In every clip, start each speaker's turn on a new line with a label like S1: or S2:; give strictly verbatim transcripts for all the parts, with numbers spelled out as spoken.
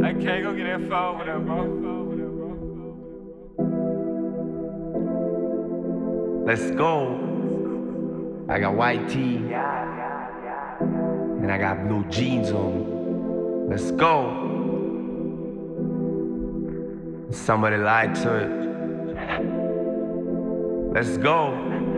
S1: can't go get that phone with that, bro.
S2: Let's go. I got white tee and I got blue jeans on. Let's go. Somebody lied to it. Let's go.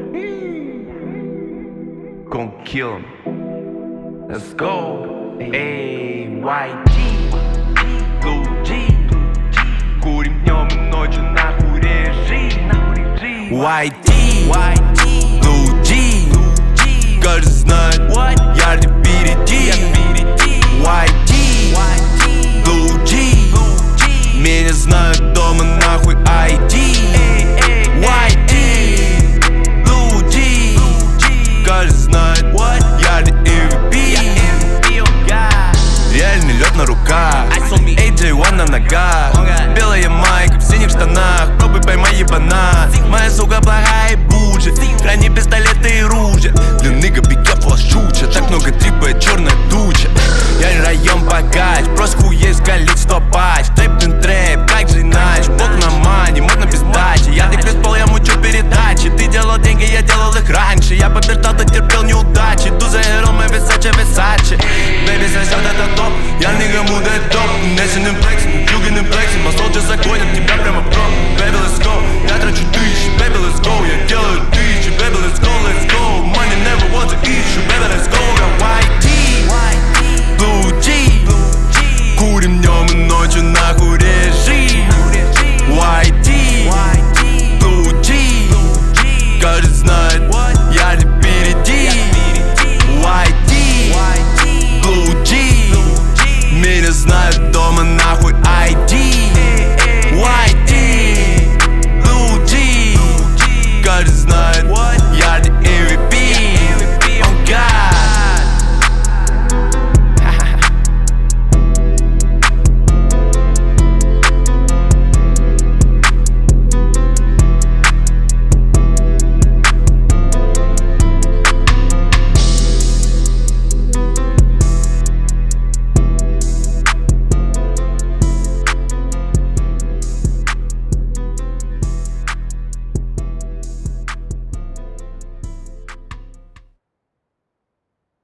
S2: Gonna kill him. Let's go. Эй, white tee, blue jeans. Курим днем и ночью, нахуй режи. White tee, blue jeans. Каждый знает, я не впереди. White tee, blue jeans. Меня знают дома, нахуй ай ди. White tee, blue jeans. Каждый знает, я не эм ви пи. Реальный лед на руках, эй джей один на ногах. Белая майка в синих штанах, пробуй поймай ебана. Моя сука плохая и буджет, храни пистолеты и ружья. Для ныга пикап шуча, так много трипа, черная туча. Я не район богач, просто хуесть количество пач. Трэп-н трэп, как же иначе, бог на мане, можно без дачи. Я так пол, я мучу передачи. Ты делал деньги, я делал их раньше. Я побеждал, ты терпел неудачи. Ду за Эром и Versace, Versace. Бэйби, сосет это топ, я нига муда топ. Несеным флексом, югиным флексом. А солджа загонят тебя прямо в гроб. Baby, let's go, я трачу тысячи. Baby, let's go, я делаю тысячи. Baby, let's go, let's go. Money never was an issue. Baby, let's go, got white tee, blue jeans. Курим днем и ночью, нахуй